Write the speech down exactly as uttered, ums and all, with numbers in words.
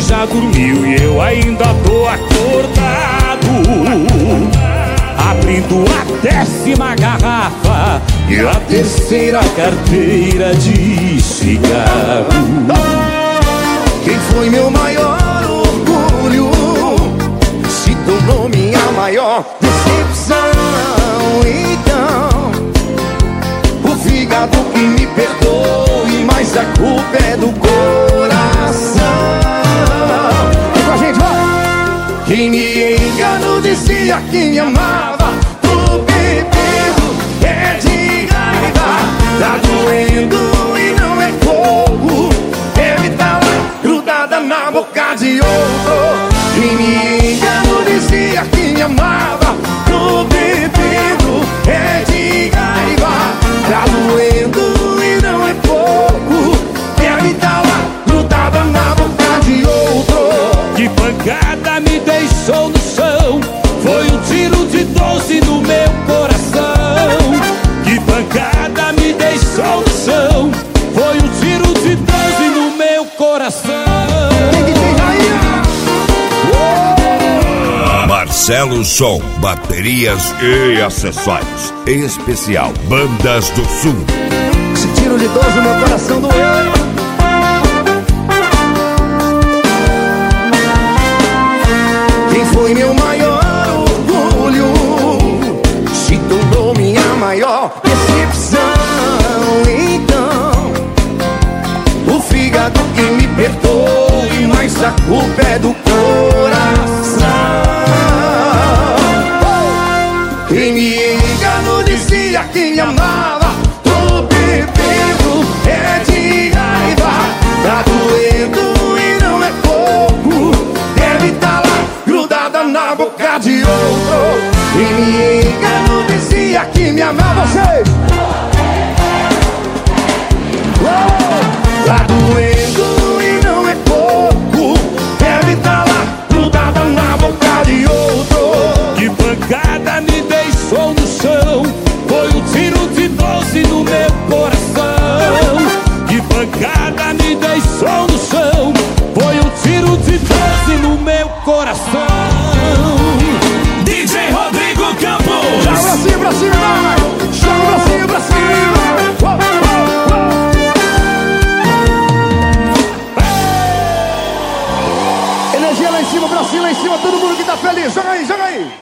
já dormiu e eu ainda tô acordado, abrindo a décima garrafa e a terceira carteira de cigarro. Quem foi meu maior orgulho se tornou minha maior decepção. Então, o fígado que me perdoe, mas a culpa é do coração. Vem com a gente, vai! Quem me enganou dizia que me amava. Tô bebendo, é de raiva. Tá doendo e não é fogo. Deve tá lá grudada na boca de outro. Quem me enganou dizia que me amava. Tô bebendo, é de raiva. Tá doendo e não é pouco. Deve tá lá grudada na boca de outro. Que pancada me deixou no chão, foi um tiro de doze no meu coração. Que pancada me deixou no chão, foi um tiro de doze no meu coração. Marcelo Som, baterias e acessórios. Especial Bandas do Sul. Esse tiro de doze no meu coração doeu. Quem foi meu maior orgulho se tornou minha maior decepção. Então, o fígado que me perdoe, mas a culpa é do coração. Quem me enganou dizia que me amava. Tô bebendo, é de raiva. Tá doendo e não é pouco. Deve tá lá grudada na boca de outro. Quem me enganou dizia que me amava. Você! Tá doendo e não é pouco. Deve tá lá grudada na boca de outro. Que pancada me deixou no chão, foi um tiro de doze no meu coração. Que pancada me deixou no chão, foi um tiro de doze no meu coração. D J Rodrigo Campos. Joga pra cima, pra cima, vai! Joga pra cima, pra cima! Uou, uou, uou. Energia lá em cima, pra cima, lá em cima, todo mundo que tá feliz. Joga aí, joga aí!